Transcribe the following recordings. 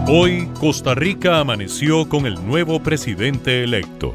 Hoy, Costa Rica amaneció con el nuevo presidente electo.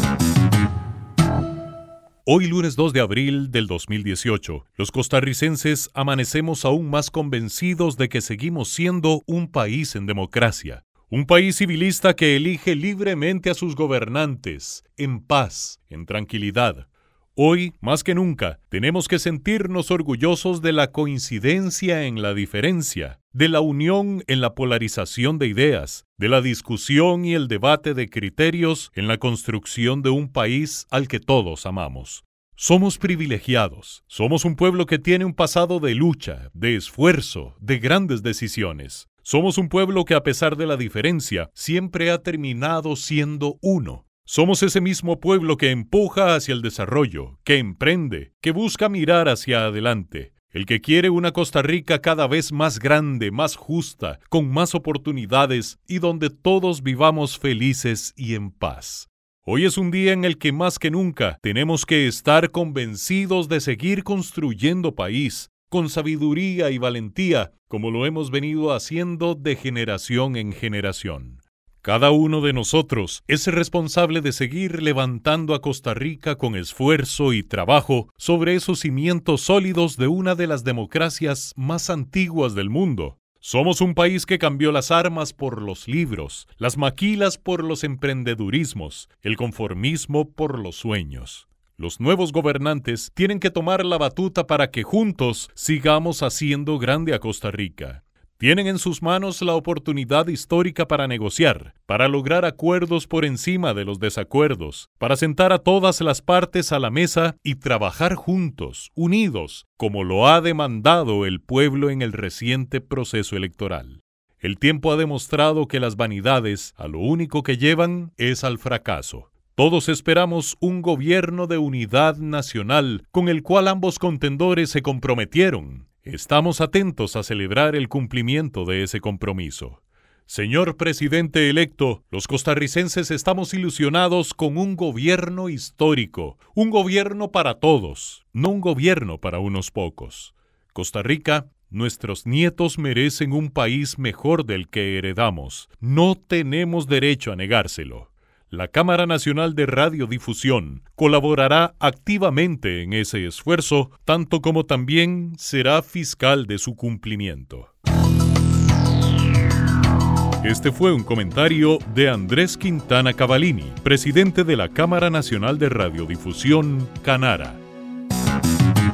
Hoy, lunes 2 de abril del 2018, los costarricenses amanecemos aún más convencidos de que seguimos siendo un país en democracia. Un país civilista que elige libremente a sus gobernantes, en paz, en tranquilidad. Hoy, más que nunca, tenemos que sentirnos orgullosos de la coincidencia en la diferencia, de la unión en la polarización de ideas, de la discusión y el debate de criterios en la construcción de un país al que todos amamos. Somos privilegiados, somos un pueblo que tiene un pasado de lucha, de esfuerzo, de grandes decisiones. Somos un pueblo que a pesar de la diferencia, siempre ha terminado siendo uno. Somos ese mismo pueblo que empuja hacia el desarrollo, que emprende, que busca mirar hacia adelante. El que quiere una Costa Rica cada vez más grande, más justa, con más oportunidades y donde todos vivamos felices y en paz. Hoy es un día en el que más que nunca tenemos que estar convencidos de seguir construyendo país, con sabiduría y valentía, como lo hemos venido haciendo de generación en generación. Cada uno de nosotros es responsable de seguir levantando a Costa Rica con esfuerzo y trabajo sobre esos cimientos sólidos de una de las democracias más antiguas del mundo. Somos un país que cambió las armas por los libros, las maquilas por los emprendedurismos, el conformismo por los sueños. Los nuevos gobernantes tienen que tomar la batuta para que juntos sigamos haciendo grande a Costa Rica. Tienen en sus manos la oportunidad histórica para negociar, para lograr acuerdos por encima de los desacuerdos, para sentar a todas las partes a la mesa y trabajar juntos, unidos, como lo ha demandado el pueblo en el reciente proceso electoral. El tiempo ha demostrado que las vanidades a lo único que llevan es al fracaso. Todos esperamos un gobierno de unidad nacional con el cual ambos contendores se comprometieron. Estamos atentos a celebrar el cumplimiento de ese compromiso. Señor presidente electo, los costarricenses estamos ilusionados con un gobierno histórico, un gobierno para todos, no un gobierno para unos pocos. Costa Rica, nuestros nietos merecen un país mejor del que heredamos. No tenemos derecho a negárselo. La Cámara Nacional de Radiodifusión colaborará activamente en ese esfuerzo, tanto como también será fiscal de su cumplimiento. Este fue un comentario de Andrés Quintana Cavallini, presidente de la Cámara Nacional de Radiodifusión, Canara.